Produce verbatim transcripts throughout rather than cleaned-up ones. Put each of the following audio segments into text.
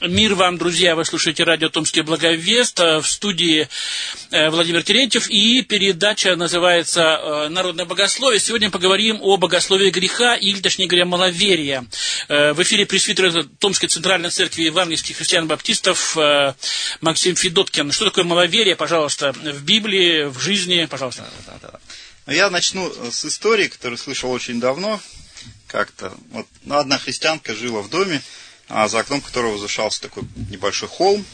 Мир вам, друзья, вы слушаете радио «Томский благовест», в студии Владимир Терентьев, и передача называется «Народное богословие». Сегодня поговорим о богословии греха, или, точнее говоря, маловерия. В эфире пресвитер Томской Центральной Церкви Евангельских христиан-баптистов Максим Федоткин. Что такое маловерие, пожалуйста, в Библии, в жизни, пожалуйста. Да, да, да. Я начну с истории, которую слышал очень давно. Как-то вот, ну, одна христианка жила в доме, а за окном которого возвышался такой небольшой холм,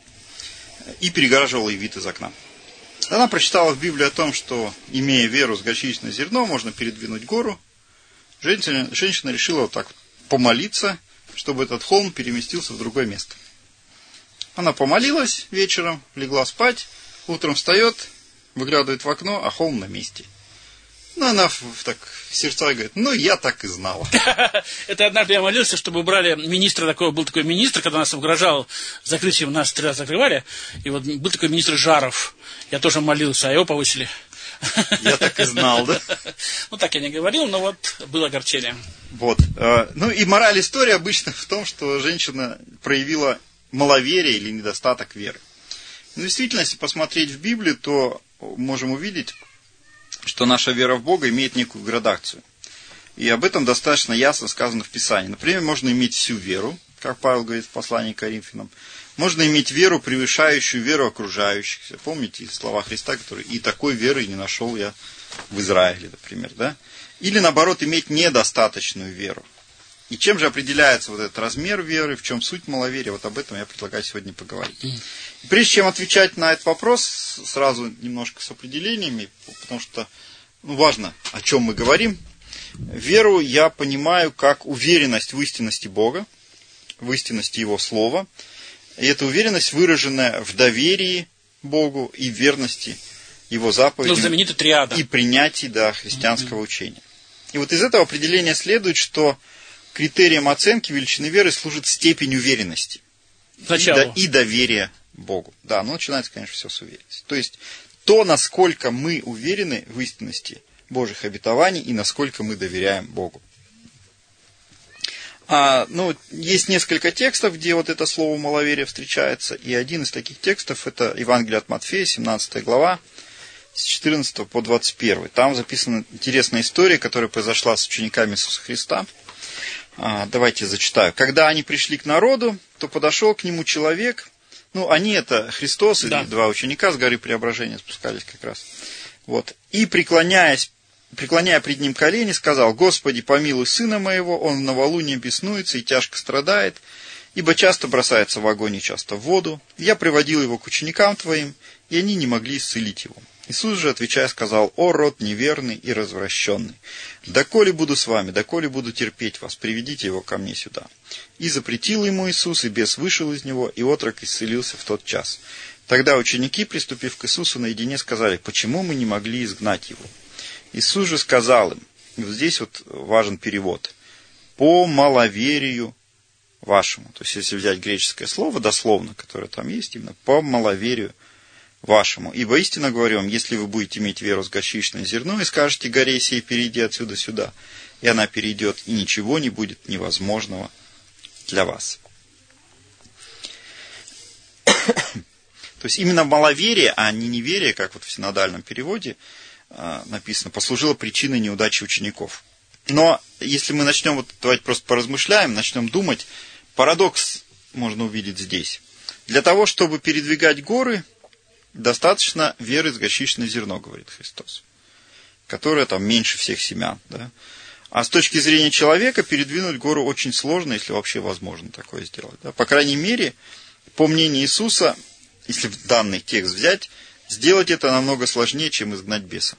и перегораживал ей вид из окна. Она прочитала в Библии о том, что, имея веру с горчичное зерно, можно передвинуть гору. Женщина, женщина решила вот так помолиться, чтобы этот холм переместился в другое место. Она помолилась вечером, легла спать, утром встает, выглядывает в окно, а холм на месте. Ну, она так в сердцах говорит, ну, я так и знала. Это однажды я молился, чтобы убрали министра, такой, был такой министр, когда нас угрожал закрытием, нас три раза закрывали, и вот был такой министр Жаров, я тоже молился, а его повысили. Я так и знал, да? Ну, так я не говорил, но вот было огорчение. Вот. Ну, и мораль истории обычно в том, что женщина проявила маловерие или недостаток веры. Но действительно, если посмотреть в Библию, то можем увидеть, что наша вера в Бога имеет некую градацию. И об этом достаточно ясно сказано в Писании. Например, можно иметь всю веру, как Павел говорит в послании к Коринфянам. Можно иметь веру, превышающую веру окружающих. Помните слова Христа, которые «и такой веры не нашел я в Израиле», например. Да? Или, наоборот, иметь недостаточную веру. И чем же определяется вот этот размер веры, в чем суть маловерия? Вот об этом я предлагаю сегодня поговорить. И прежде чем отвечать на этот вопрос, сразу немножко с определениями, потому что ну, важно, о чем мы говорим. Веру я понимаю как уверенность в истинности Бога, в истинности Его Слова. И эта уверенность выраженная в доверии Богу и в верности Его заповедям. Ну, знаменитая триада. И принятии да, христианского mm-hmm. учения. И вот из этого определения следует, что критерием оценки величины веры служит степень уверенности и, до, и доверия Богу. Да, но начинается, конечно, все с уверенности. То есть, то, насколько мы уверены в истинности Божьих обетований и насколько мы доверяем Богу. А, ну, есть несколько текстов, где вот это слово маловерие встречается, и один из таких текстов это Евангелие от Матфея, семнадцатая глава, с четырнадцатого по двадцать первый. Там записана интересная история, которая произошла с учениками Иисуса Христа. Давайте зачитаю. Когда они пришли к народу, то подошел к нему человек. Ну, они это Христос и да. два ученика с горы Преображения спускались как раз. Вот. И преклоняясь, преклоняя пред ним колени, сказал: Господи, помилуй сына моего, он в новолуние беснуется и тяжко страдает, ибо часто бросается в огонь и часто в воду. Я приводил его к ученикам твоим, и они не могли исцелить его. Иисус же, отвечая, сказал: «О, род неверный и развращенный! Доколе буду с вами, доколе буду терпеть вас, приведите его ко мне сюда». И запретил ему Иисус, и бес вышел из него, и отрок исцелился в тот час. Тогда ученики, приступив к Иисусу наедине, сказали: «Почему мы не могли изгнать его?» Иисус же сказал им, и вот здесь вот важен перевод, «по маловерию вашему». То есть, если взять греческое слово, дословно, которое там есть, именно «по маловерию вашему. Ибо истинно говорю вам, если вы будете иметь веру с горчичное зерно и скажете горе сей, перейди отсюда сюда, и она перейдет, и ничего не будет невозможного для вас». То есть именно маловерие, а не неверие, как вот в синодальном переводе написано, послужило причиной неудачи учеников. Но если мы начнем, вот давайте просто поразмышляем, начнем думать, парадокс можно увидеть здесь. Для того, чтобы передвигать горы, достаточно веры с горчичное зерно, говорит Христос, которое там меньше всех семян. Да? А с точки зрения человека передвинуть гору очень сложно, если вообще возможно такое сделать. Да? По крайней мере, по мнению Иисуса, если данный текст взять, сделать это намного сложнее, чем изгнать беса.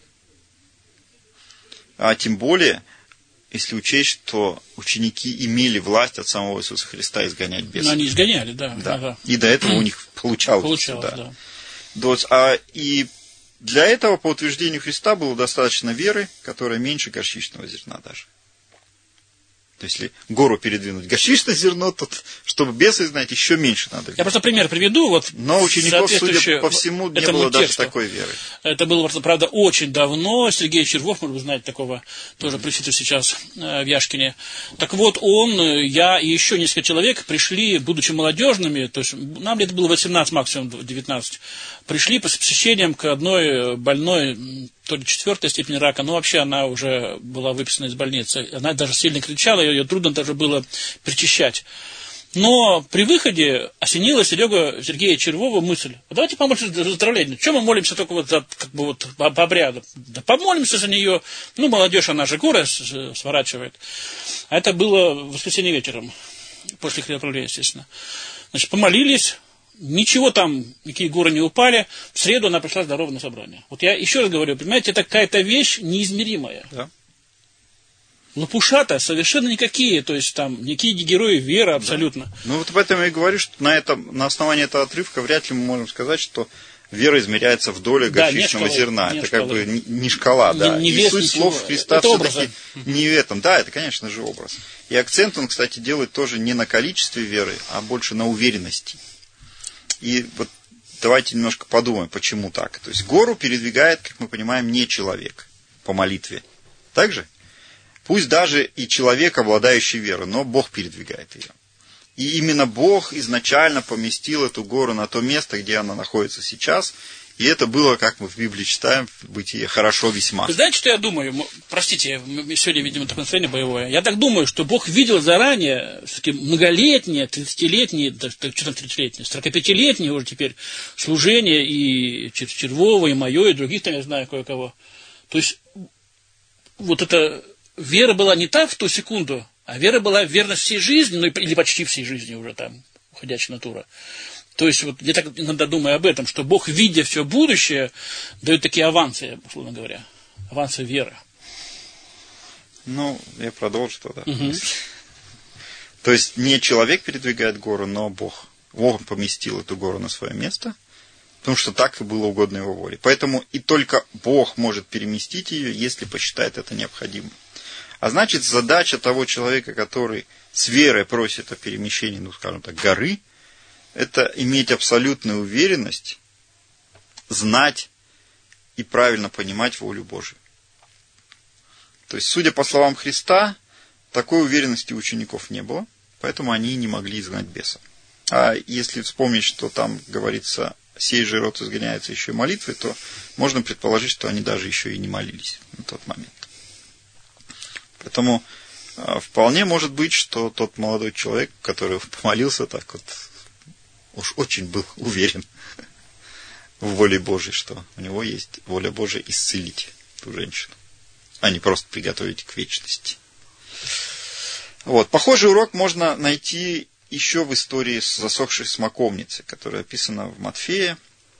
А тем более, если учесть, что ученики имели власть от самого Иисуса Христа изгонять беса. Но они изгоняли, да. да. Ага. И до этого у них получалось. Получалось, да. да. А, и для этого, по утверждению Христа, было достаточно веры, которая меньше горчичного зерна даже. То есть, если гору передвинуть гашишное зерно, то, чтобы бесы знать, еще меньше надо. Я просто пример приведу. Вот но учеников, судя по всему, не было даже тексту. Такой веры. Это было, правда, очень давно. Сергей Червов, может быть, знаете такого, тоже пресвитер сейчас в Яшкине. Так вот, он, я и еще несколько человек пришли, будучи молодежными, то есть нам лет было восемнадцать, максимум девятнадцать, пришли по посещениям к одной больной, то ли четвертой степени рака, но вообще она уже была выписана из больницы. Она даже сильно кричала, ее трудно даже было причащать. Но при выходе осенила Серегу Сергея Червова мысль: а давайте помолимся за выздоровление. Чем мы молимся только вот, за, как бы вот по, по обряду? Да помолимся за нее. Ну, молодежь, она же горы сворачивает. А это было в воскресенье вечером, после хлебоправления, естественно. Значит, помолились. Ничего там, никакие горы не упали. В среду она пришла здорова на собрание. Вот я еще раз говорю, понимаете, это какая-то вещь неизмеримая. Да. Лопушата совершенно никакие, то есть там никакие не герои веры абсолютно. Да. Ну вот поэтому я и говорю, что на, этом, на основании этого отрывка вряд ли мы можем сказать, что вера измеряется в доле да, горчичного шкалы, зерна. Это шкалы. как бы не, не шкала, да. Не, не и суть ничего. слов Христа это все-таки не в этом. Да, это, конечно же, образ. И акцент он, кстати, делает тоже не на количестве веры, а больше на уверенности. И вот давайте немножко подумаем, почему так. То есть гору передвигает, как мы понимаем, не человек по молитве. Так же? Пусть даже и человек, обладающий верой, но Бог передвигает ее. И именно Бог изначально поместил эту гору на то место, где она находится сейчас. И это было, как мы в Библии читаем, в Бытие, хорошо весьма. Вы знаете, что я думаю? Простите, сегодня, видимо, такое настроение боевое. Я так думаю, что Бог видел заранее многолетнее, тридцатилетнее, да, что там тридцатилетнее, сорокапятилетнее уже теперь служение и Червова, и мое, и других там, я знаю, кое-кого. То есть, вот эта вера была не та в ту секунду, а вера была верность всей жизни, ну или почти всей жизни уже там, уходящая натура. То есть, вот я так иногда думаю об этом, что Бог, видя все будущее, дает такие авансы, условно говоря, авансы веры. Ну, я продолжу тогда. Угу. То есть, не человек передвигает гору, но Бог. Бог поместил эту гору на свое место, потому что так и было угодно его воле. Поэтому и только Бог может переместить ее, если посчитает это необходимым. А значит, задача того человека, который с верой просит о перемещении, ну, скажем так, горы, это иметь абсолютную уверенность, знать и правильно понимать волю Божию. То есть, судя по словам Христа, такой уверенности у учеников не было, поэтому они не могли изгнать беса. А если вспомнить, что там говорится, сей же род изгоняется еще и молитвой, то можно предположить, что они даже еще и не молились на тот момент. Поэтому вполне может быть, что тот молодой человек, который помолился так вот, уж очень был уверен в воле Божией, что у него есть воля Божия исцелить ту женщину, а не просто приготовить к вечности. Вот. Похожий урок можно найти еще в истории с засохшей смоковницей, которая описана в Матфея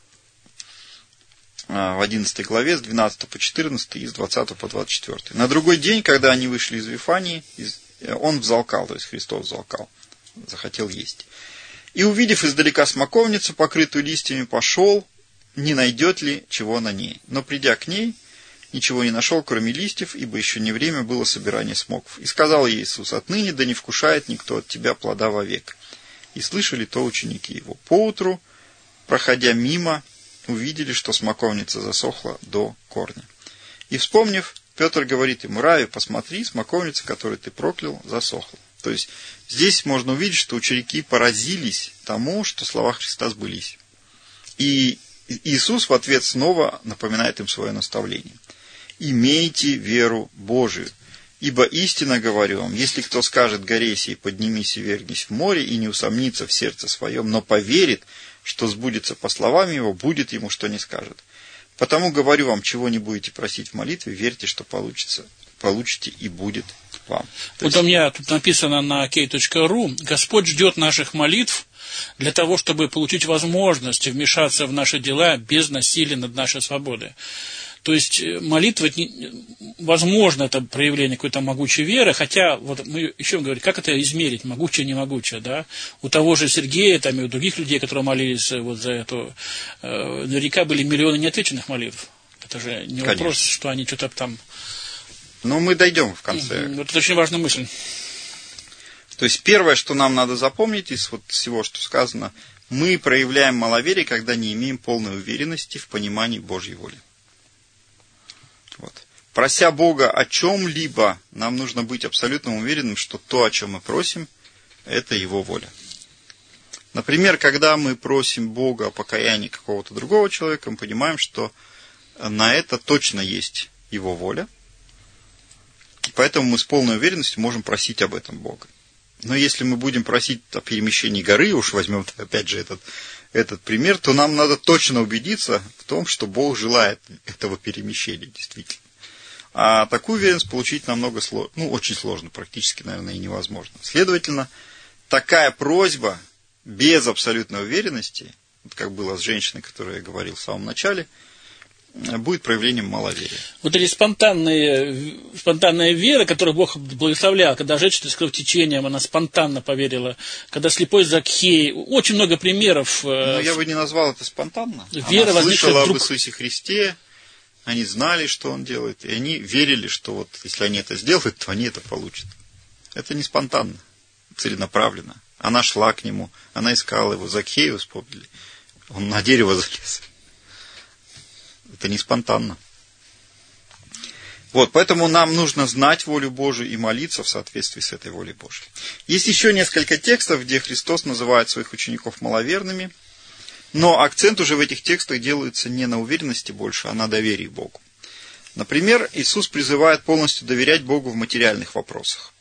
в одиннадцатой главе, с двенадцатого по четырнадцатый и с двадцатого по двадцать четвёртый. На другой день, когда они вышли из Вифании, он взалкал, то есть Христос взалкал, захотел есть. И, увидев издалека смоковницу, покрытую листьями, пошел, не найдет ли чего на ней. Но, придя к ней, ничего не нашел, кроме листьев, ибо еще не время было собирания смоков. И сказал ей Иисус: отныне да не вкушает никто от тебя плода вовек. И слышали то ученики его. Поутру, проходя мимо, увидели, что смоковница засохла до корня. И, вспомнив, Петр говорит ему: Рави, посмотри, смоковница, которую ты проклял, засохла. То есть, здесь можно увидеть, что ученики поразились тому, что слова Христа сбылись. И Иисус в ответ снова напоминает им свое наставление. «Имейте веру Божию, ибо истинно говорю вам, если кто скажет горе сей, поднимись и вергнись в море, и не усомнится в сердце своем, но поверит, что сбудется по словам его, будет ему, что не скажет. Потому говорю вам, чего не будете просить в молитве, верьте, что получится, получите и будет вам». То вот есть... у меня тут написано на кей точка ру: Господь ждет наших молитв для того, чтобы получить возможность вмешаться в наши дела без насилия над нашей свободой. То есть молитва, возможно, это проявление какой-то могучей веры, хотя, вот мы еще говорим, как это измерить, могучее, не могучее, да? У того же Сергея, там, и у других людей, которые молились вот за эту, э, наверняка были миллионы неотвеченных молитв. Это же не вопрос, что они что-то там... Ну, мы дойдем в конце. Вот это очень важная мысль. То есть первое, что нам надо запомнить из вот всего, что сказано, мы проявляем маловерие, когда не имеем полной уверенности в понимании Божьей воли. Вот. Прося Бога о чем-либо, нам нужно быть абсолютно уверенным, что то, о чем мы просим, это Его воля. Например, когда мы просим Бога о покаянии какого-то другого человека, мы понимаем, что на это точно есть Его воля, и поэтому мы с полной уверенностью можем просить об этом Бога. Но если мы будем просить о перемещении горы, уж возьмем опять же этот, этот пример, то нам надо точно убедиться в том, что Бог желает этого перемещения действительно. А такую уверенность получить намного сложно, ну, очень сложно, практически, наверное, и невозможно. Следовательно, такая просьба без абсолютной уверенности, вот как было с женщиной, о которой я говорил в самом начале, будет проявлением маловерия. Вот эти спонтанные, спонтанная вера, которую Бог благословлял, когда женщина с кровотечением, она спонтанно поверила, когда слепой Закхей, очень много примеров. Но я бы не назвал это спонтанно. Вера она слышала вдруг... об Иисусе Христе, они знали, что Он делает, и они верили, что вот если они это сделают, то они это получат. Это не спонтанно, целенаправленно. Она шла к Нему, она искала Его, Закхею вспомнили, он на дерево залез. Это не спонтанно. Вот, поэтому нам нужно знать волю Божию и молиться в соответствии с этой волей Божией. Есть еще несколько текстов, где Христос называет своих учеников маловерными, но акцент уже в этих текстах делается не на уверенности больше, а на доверии Богу. Например, Иисус призывает полностью доверять Богу в материальных вопросах.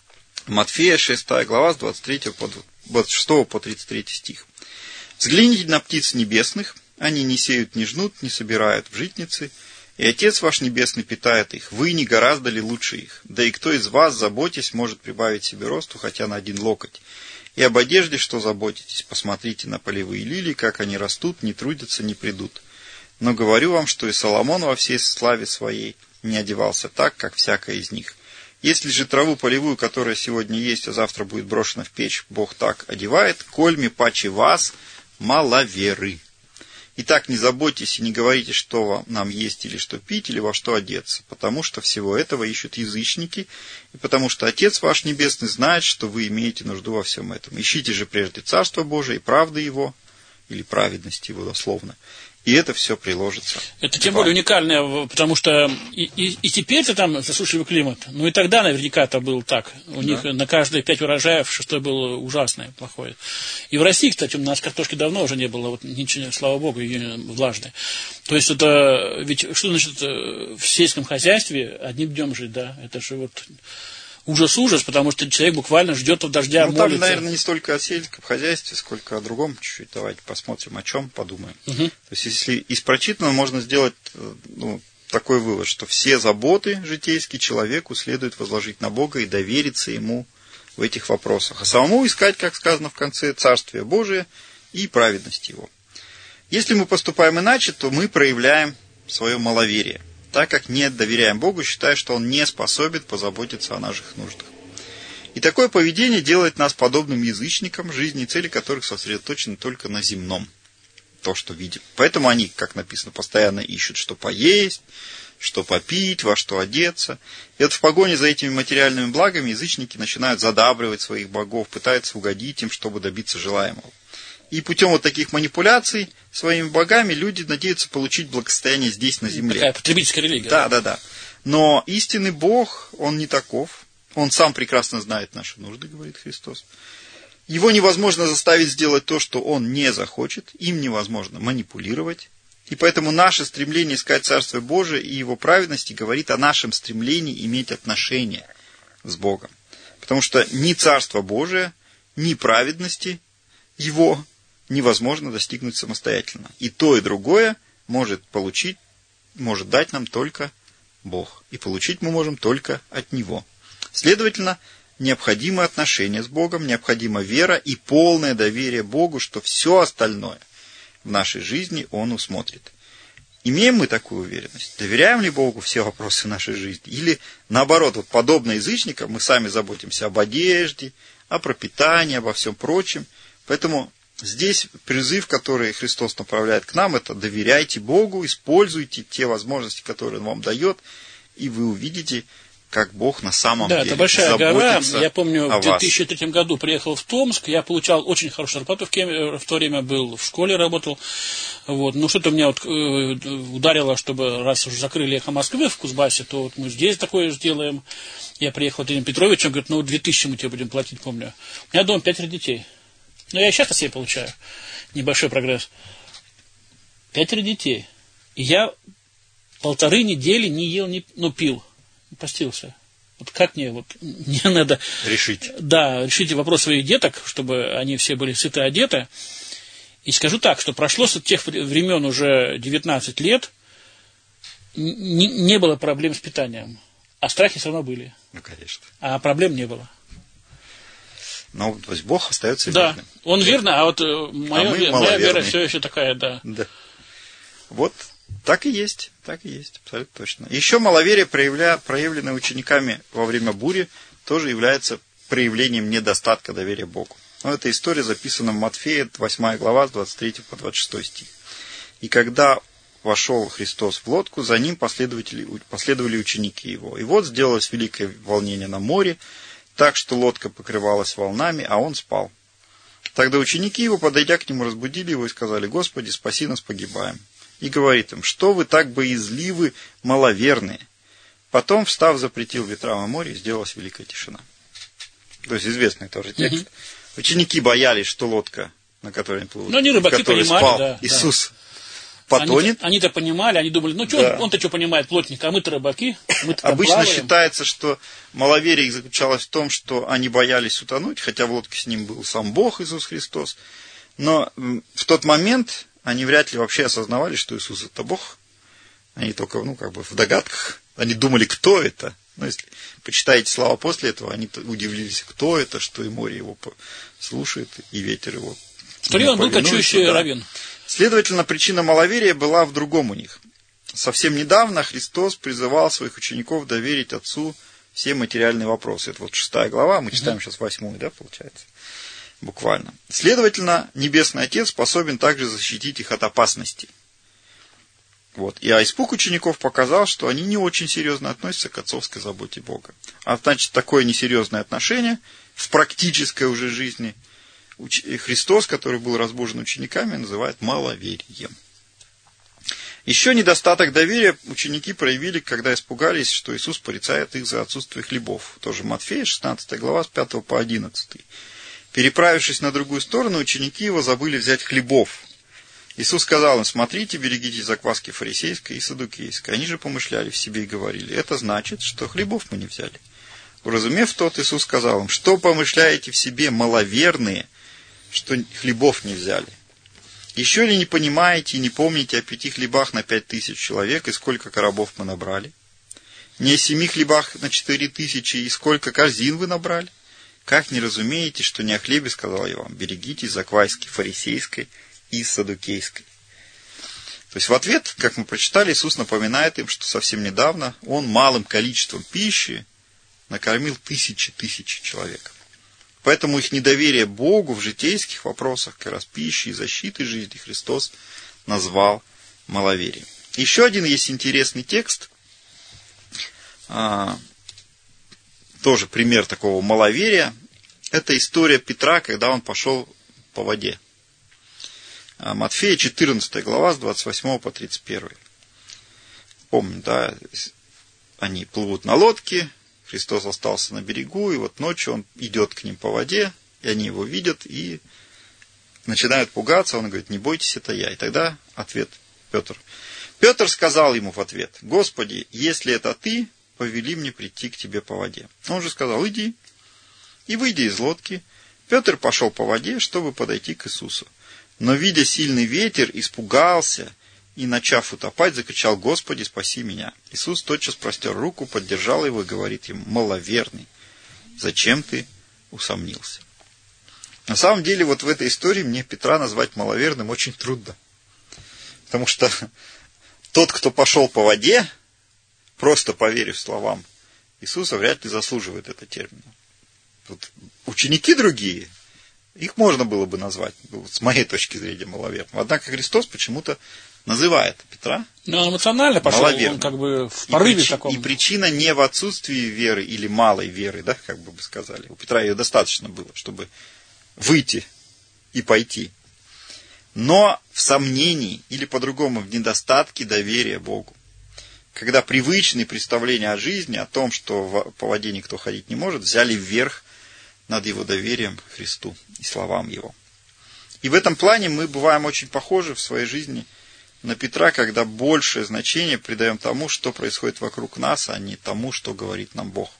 Матфея, шестая глава, с двадцать третьего по двадцать шестого по тридцать третий стих. «Взгляните на птиц небесных, они не сеют, не жнут, не собирают в житницы, и Отец ваш Небесный питает их. Вы не гораздо ли лучше их? Да и кто из вас, заботясь, может прибавить себе росту, хотя на один локоть? И об одежде, что заботитесь, посмотрите на полевые лилии, как они растут, не трудятся, не придут. Но говорю вам, что и Соломон во всей славе своей не одевался так, как всякая из них. Если же траву полевую, которая сегодня есть, а завтра будет брошена в печь, Бог так одевает, кольми паче вас, маловеры. Итак, не заботьтесь и не говорите, что нам есть или что пить, или во что одеться, потому что всего этого ищут язычники, и потому что Отец ваш Небесный знает, что вы имеете нужду во всем этом. Ищите же прежде Царство Божие и правды Его, или праведность Его дословно, и это все приложится. Это тем более уникально, потому что и, и, и теперь-то там засушливый климат, ну и тогда наверняка это было так. У да. них на каждые пять урожаев шестой было ужасное, плохое. И в России, кстати, у нас картошки давно уже не было, вот ничего, слава богу, ее влажной. То есть это, ведь что значит в сельском хозяйстве одним днем жить, да? Это же вот... Ужас-ужас, потому что человек буквально ждет от дождя, ну, молится. Там, наверное, не столько о сельском хозяйстве, сколько о другом чуть-чуть. Давайте посмотрим, о чем, подумаем. Угу. То есть, если из прочитанного можно сделать ну, такой вывод, что все заботы житейские человеку следует возложить на Бога и довериться Ему в этих вопросах. А самому искать, как сказано в конце, Царствие Божие и праведность Его. Если мы поступаем иначе, то мы проявляем свое маловерие, так как не доверяем Богу, считая, что Он не способен позаботиться о наших нуждах. И такое поведение делает нас подобным язычникам, жизни и цели которых сосредоточены только на земном, то, что видим. Поэтому они, как написано, постоянно ищут, что поесть, что попить, во что одеться. И вот в погоне за этими материальными благами язычники начинают задабривать своих богов, пытаются угодить им, чтобы добиться желаемого. И путем вот таких манипуляций своими богами люди надеются получить благосостояние здесь, на земле. Такая потребительская религия. Да, да, да. Но истинный Бог, Он не таков. Он сам прекрасно знает наши нужды, говорит Христос. Его невозможно заставить сделать то, что Он не захочет. Им невозможно манипулировать. И поэтому наше стремление искать Царствие Божие и Его праведности говорит о нашем стремлении иметь отношения с Богом. Потому что ни Царство Божие, ни праведности Его невозможно достигнуть самостоятельно. И то, и другое может получить, может дать нам только Бог. И получить мы можем только от Него. Следовательно, необходимо отношение с Богом, необходима вера и полное доверие Богу, что все остальное в нашей жизни Он усмотрит. Имеем мы такую уверенность? Доверяем ли Богу все вопросы нашей жизни? Или наоборот, вот подобно язычникам, мы сами заботимся об одежде, о пропитании, обо всем прочем. Поэтому здесь призыв, который Христос направляет к нам, это доверяйте Богу, используйте те возможности, которые Он вам дает, и вы увидите, как Бог на самом да, деле это большая гора. Я помню, в две тысячи третьем году приехал в Томск, я получал очень хорошую зарплату в, Кем... в то время, был в школе, работал. Вот. Ну, что-то меня вот, э, ударило, чтобы раз уже закрыли «Эхо Москвы» в Кузбассе, то вот мы здесь такое сделаем. Я приехал к Илье Петровичу, он говорит, ну, две тысячи мы тебе будем платить, помню. У меня дома пятеро детей. Ну, я сейчас себе получаю. Небольшой прогресс. Пятеро детей. И я полторы недели не ел, не, ну, пил. Постился. Вот как мне, вот, мне надо... Решить. Да, решить вопрос своих деток, чтобы они все были сыты, одеты. И скажу так, что прошло с тех времен уже девятнадцать лет, не, не было проблем с питанием. А страхи все равно были. Ну, конечно. А проблем не было. Но то есть Бог остается да, верным. Да, он верный, а вот моя, а вера, моя вера все еще такая, да. Да. Вот так и есть, так и есть, абсолютно точно. Еще маловерие, проявля, проявленное учениками во время бури, тоже является проявлением недостатка доверия Богу. Но эта история записана в Матфея, восьмая глава, с двадцать третьего по двадцать шестой стих. И когда вошел Христос в лодку, за ним последовали ученики его. И вот сделалось великое волнение на море, так что лодка покрывалась волнами, а он спал. Тогда ученики его, подойдя к нему, разбудили его и сказали: «Господи, спаси нас, погибаем». И говорит им: «Что вы так боязливы, маловерные?» Потом, встав, запретил ветрам и море, и сделалась великая тишина. То есть известный тоже текст. Угу. Ученики боялись, что лодка, на которой они плывут, но они рыбаки в которой понимали, спал да, Иисус, да. потонет. Они-то, они-то понимали, они думали, ну что да. он, он-то что понимает, плотник, а мы-то рыбаки. Мы-то Обычно плаваем. считается, что маловерие их заключалось в том, что они боялись утонуть, хотя в лодке с ним был сам Бог Иисус Христос. Но в тот момент они вряд ли вообще осознавали, что Иисус это Бог. Они только, ну, как бы в догадках. Они думали, кто это. Но если почитаете слова после этого, они удивились, кто это, что и море его слушает, и ветер его. В то время он был кочующий да. раввин. Следовательно, причина маловерия была в другом у них. Совсем недавно Христос призывал своих учеников доверить Отцу все материальные вопросы. Это вот шестая глава, мы читаем mm-hmm. сейчас восьмую, да, получается? Буквально. Следовательно, Небесный Отец способен также защитить их от опасностей. Вот. И а испуг учеников показал, что они не очень серьезно относятся к отцовской заботе Бога. А значит, такое несерьезное отношение в практической уже жизни Христос, который был разбужен учениками, называет маловерием. Еще недостаток доверия ученики проявили, когда испугались, что Иисус порицает их за отсутствие хлебов. Тоже Матфея, шестнадцатая глава, с пятого по одиннадцатый. Переправившись на другую сторону, ученики его забыли взять хлебов. Иисус сказал им: «Смотрите, берегитесь закваски фарисейской и саддукейской». Они же помышляли в себе и говорили: «Это значит, что хлебов мы не взяли». Уразумев тот, Иисус сказал им: «Что помышляете в себе, маловерные, что хлебов не взяли? Еще ли не понимаете и не помните о пяти хлебах на пять тысяч человек, и сколько коробов мы набрали? Не о семи хлебах на четыре тысячи, и сколько корзин вы набрали? Как не разумеете, что не о хлебе, сказал я вам, берегитесь закваски фарисейской и саддукейской». То есть в ответ, как мы прочитали, Иисус напоминает им, что совсем недавно Он малым количеством пищи накормил тысячи тысячи человек. Поэтому их недоверие Богу в житейских вопросах, как раз пищи и защиты жизни, Христос назвал маловерием. Еще один есть интересный текст, а, тоже пример такого маловерия. Это история Петра, когда он пошел по воде. Матфея, четырнадцатая глава, с двадцать восьмого по тридцать первый. Помню, да, они плывут на лодке, Христос остался на берегу, и вот ночью он идет к ним по воде, и они его видят, и начинают пугаться. Он говорит: «Не бойтесь, это я». И тогда ответ Петр. Петр сказал ему в ответ: «Господи, если это ты, повели мне прийти к тебе по воде». Он же сказал: «Иди». И, выйдя из лодки, Петр пошел по воде, чтобы подойти к Иисусу. Но, видя сильный ветер, испугался и, начав утопать, закричал: «Господи, спаси меня». Иисус тотчас простер руку, поддержал его и говорит ему: «Маловерный, зачем ты усомнился?» На самом деле, вот в этой истории мне Петра назвать маловерным очень трудно. Потому что тот, кто пошел по воде, просто поверив словам Иисуса, вряд ли заслуживает этот термин. Вот ученики другие, Их можно было бы назвать, с моей точки зрения, маловерным. Однако Христос почему-то называет Петра Но он эмоционально пошел, маловерным. Он как бы в порыве и причи, таком. И причина не в отсутствии веры или малой веры, да, как бы бы сказали. У Петра ее достаточно было, чтобы выйти и пойти. Но в сомнении, или по-другому, в недостатке доверия Богу. Когда привычные представления о жизни, о том, что по воде никто ходить не может, взяли вверх над его доверием к Христу и словам его. И в этом плане мы бываем очень похожи в своей жизни на Петра, когда большее значение придаем тому, что происходит вокруг нас, а не тому, что говорит нам Бог.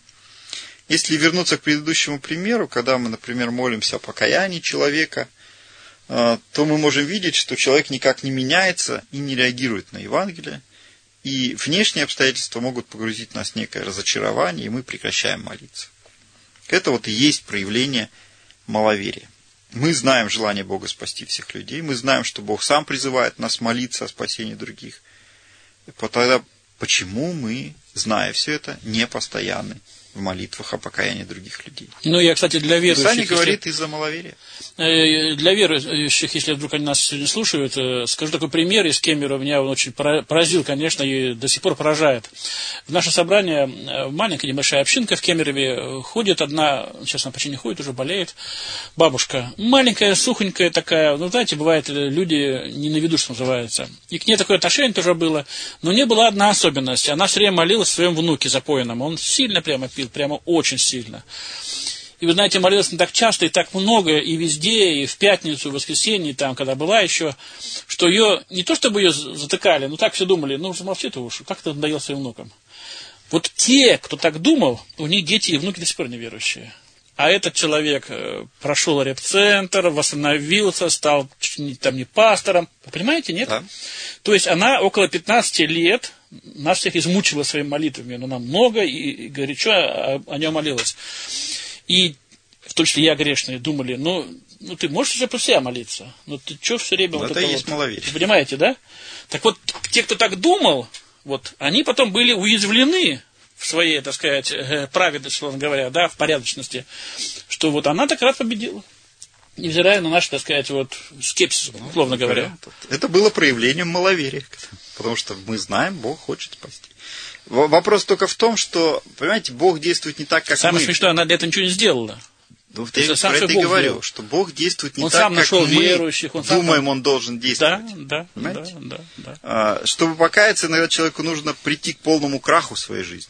Если вернуться к предыдущему примеру, когда мы, например, молимся о покаянии человека, то мы можем видеть, что человек никак не меняется и не реагирует на Евангелие, и внешние обстоятельства могут погрузить нас в некое разочарование, и мы прекращаем молиться. Это вот и есть проявление маловерия. Мы знаем желание Бога спасти всех людей, мы знаем, что Бог сам призывает нас молиться о спасении других. И тогда почему мы, зная все это, не постоянны в молитвах о покаянии других людей? Ну, я, кстати, для верующих... Писание говорит из-за маловерия. Для верующих, если вдруг они нас сегодня слушают, скажу такой пример из Кемерово. Меня он очень поразил, конечно, и до сих пор поражает. В наше собрание, маленькая небольшая общинка в Кемерове, ходит одна, сейчас она почти не ходит, уже болеет, бабушка. Маленькая, сухонькая такая, ну, знаете, бывает, люди не на виду, что называется. И к ней такое отношение тоже было. Но у нее была одна особенность. Она все время молилась о своем внуке запоенном. Он сильно прямо пил, прямо очень сильно. И вы знаете, молилась не так часто и так много, и везде, и в пятницу, и в воскресенье, там, когда была еще, что ее, не то чтобы ее затыкали, но так все думали, ну, замолчи ты уж, как ты надоел своим внукам. Вот те, кто так думал, у них дети и внуки до сих пор неверующие. А этот человек прошел репцентр, восстановился, стал там не пастором. Вы понимаете, нет? Да. То есть она около пятнадцати лет нас всех измучила своими молитвами, но она много и горячо о, о нем молилась. И в том числе я грешный, думали, ну, ну ты можешь уже про себя молиться, но ты что все время... Но вот это это и есть вот, маловерие. вы понимаете, да? Так вот, те, кто так думал, вот, они потом были уязвлены в своей, так сказать, праведности, словно говоря, да, в порядочности, что вот она так раз победила. Невзирая на наш, так сказать, вот, скепсис, условно говоря. Это было проявлением маловерия, потому что мы знаем, Бог хочет спасти. Вопрос только в том, что, понимаете, Бог действует не так, как Самое мы. смешное, что она для этого ничего не сделала. Ну, я про это и говорю, сделал. Что Бог действует не он так, сам как нашел мы верующих, он думаем, сам... он должен действовать. Да, да, да, да, да. А, чтобы покаяться, иногда человеку нужно прийти к полному краху в своей жизни.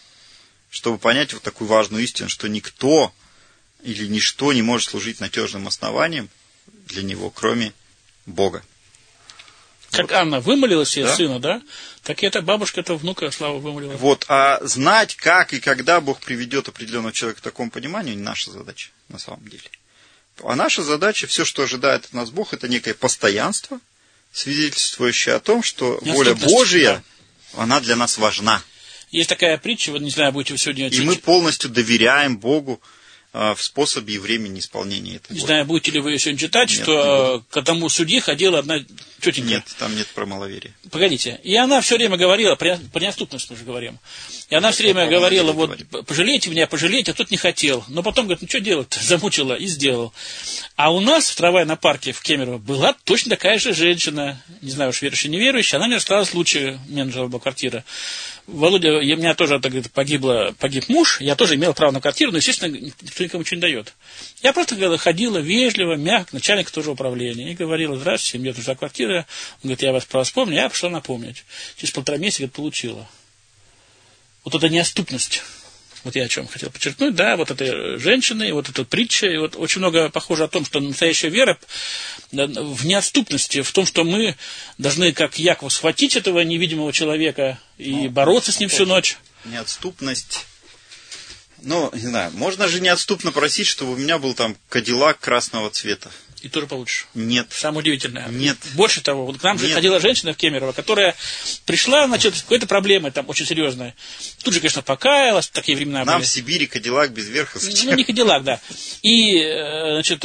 Чтобы понять вот такую важную истину, что никто или ничто не может служить надежным основанием для него, кроме Бога. Как вот. Анна вымолила себе да? сына, да? Так и эта бабушка этого внука Слава вымолила. Вот, а знать, как и когда Бог приведет определенного человека к такому пониманию, не наша задача, на самом деле. А наша задача, все, что ожидает от нас Бог, это некое постоянство, свидетельствующее о том, что воля Божья, да. она для нас важна. Есть такая притча, вот не знаю, будете вы сегодня... И мы полностью доверяем Богу в способе и времени исполнения этого. Не знаю, будете ли вы ее сегодня читать, нет, что к одному судье ходила одна тетенька. Нет, там нет про маловерие. Погодите. И она все время говорила, про неотступность мы же говорим. И она все время говорила, вот, говорим. Пожалейте меня, пожалейте, а тот не хотел. Но потом говорит, ну что делать-то, замучила и сделал. А у нас в трамвае на парке в Кемерово была точно такая же женщина, не знаю уж верующая, не верующая, она мне рассказала случай, менеджера была квартира. Володя, у меня тоже так, погибло, погиб муж, я тоже имел право на квартиру, но, естественно, никто никому ничего не дает. Я просто говорила, ходила вежливо, мягко, начальник тоже управления, и говорила, здравствуйте, мне нужна квартира. Он говорит, я вас про вас помню, я пошла напомнить. Через полтора месяца, говорит, получила. Вот это неотступность. Вот я о чем хотел подчеркнуть, да, вот этой женщины, вот эта притча, и вот очень много похоже о том, что настоящая вера в неотступности, в том, что мы должны, как Яков, схватить этого невидимого человека и ну, бороться с ним всю ночь. Неотступность. Ну, не знаю, можно же неотступно просить, чтобы у меня был там кадиллак красного цвета. И тоже получишь. Нет. Самое удивительное. Нет. Больше того, вот к нам же ходила женщина в Кемерово, которая пришла, значит, с какой-то проблемой там очень серьезной. Тут же, конечно, покаялась, такие времена нам были. Нам в Сибири кадиллак без верха. Ну, не кадиллак, да. И, значит,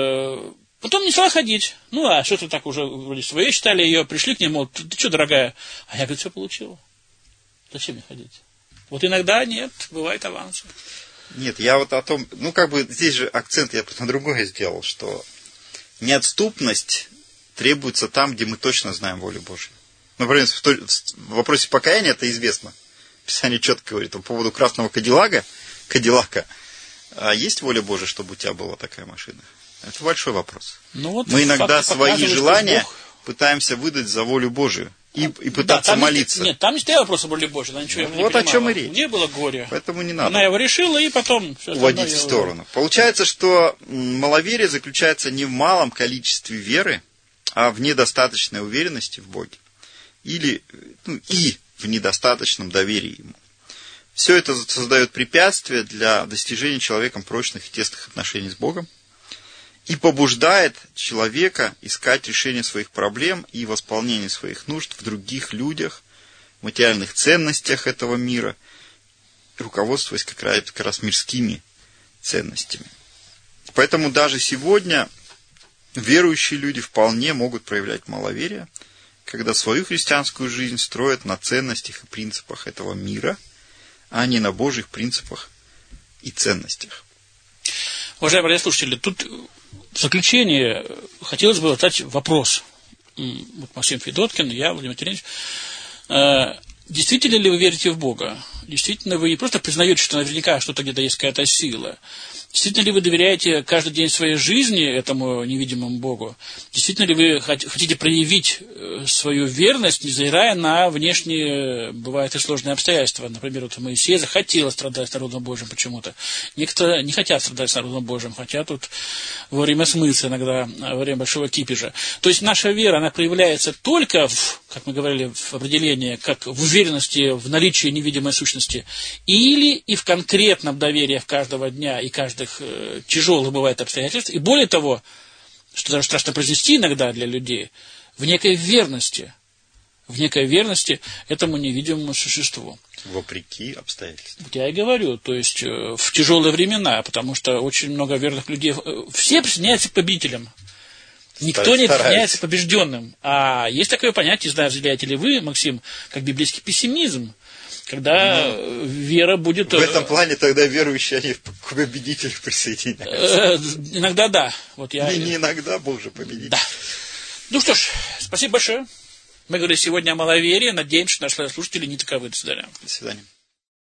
потом не стала ходить. Ну, а что-то так уже вроде своей считали ее, пришли к ней, мол, ты, ты что, дорогая? А я, говорю, все получила. Зачем мне ходить? Вот иногда нет, бывает авансы. Нет, я вот о том, ну как бы здесь же акцент я на другое сделал, что неотступность требуется там, где мы точно знаем волю Божью. Например, в вопросе покаяния это известно. Писание четко говорит по поводу красного Кадиллака, Кадиллака. А есть воля Божия, чтобы у тебя была такая машина? Это большой вопрос. Ну, вот мы иногда свои желания Бог... пытаемся выдать за волю Божию. И, и пытаться да, молиться. Не, нет, там не стоял вопрос о воле Божьей, она ничего ну, вот не о чем и речь. Где было горе? Поэтому не надо. Она его решила, и потом... уводить в сторону. Его... Получается, что маловерие заключается не в малом количестве веры, а в недостаточной уверенности в Боге. Или, ну, и в недостаточном доверии Ему. Все это создает препятствия для достижения человеком прочных и тесных отношений с Богом. И побуждает человека искать решение своих проблем и восполнение своих нужд в других людях, в материальных ценностях этого мира, руководствуясь как раз, как раз мирскими ценностями. Поэтому даже сегодня верующие люди вполне могут проявлять маловерие, когда свою христианскую жизнь строят на ценностях и принципах этого мира, а не на Божьих принципах и ценностях. Уважаемые радиослушатели, тут в заключение хотелось бы задать вопрос. Вот Максим Федоткин, я, Владимир Терентьев. Действительно ли вы верите в Бога? Действительно вы не просто признаете, что наверняка что-то где-то есть какая-то сила? Действительно ли вы доверяете каждый день своей жизни этому невидимому Богу? Действительно ли вы хотите проявить свою верность, невзирая на внешние, бывают и сложные обстоятельства? Например, вот Моисей захотел страдать с народом Божьим почему-то. Некоторые не хотят страдать с народом Божьим, хотят тут во время смыться иногда, во время большого кипежа. То есть наша вера, она проявляется только, в, как мы говорили в определении, как в уверенности в наличии невидимой сущности, или и в конкретном доверии в каждого дня и каждого тяжелых бывает обстоятельств, и более того, что даже страшно произнести иногда для людей, в некой верности, в некой верности этому невидимому существу. Вопреки обстоятельствам. Вот я и говорю, то есть в тяжелые времена, потому что очень много верных людей, все присоединяются к победителям. Никто не присоединяется к побежденным. А есть такое понятие, не знаю, разделяете ли вы, Максим, как библейский пессимизм, когда ну, вера будет... В этом плане тогда верующие, они к победителю присоединяются. Иногда да. Вот я... не, не иногда, Бог же победитель. Да. Ну что ж, спасибо большое. Мы говорили сегодня о маловерии. Надеемся, что наши слушатели не таковы. До свидания. До свидания.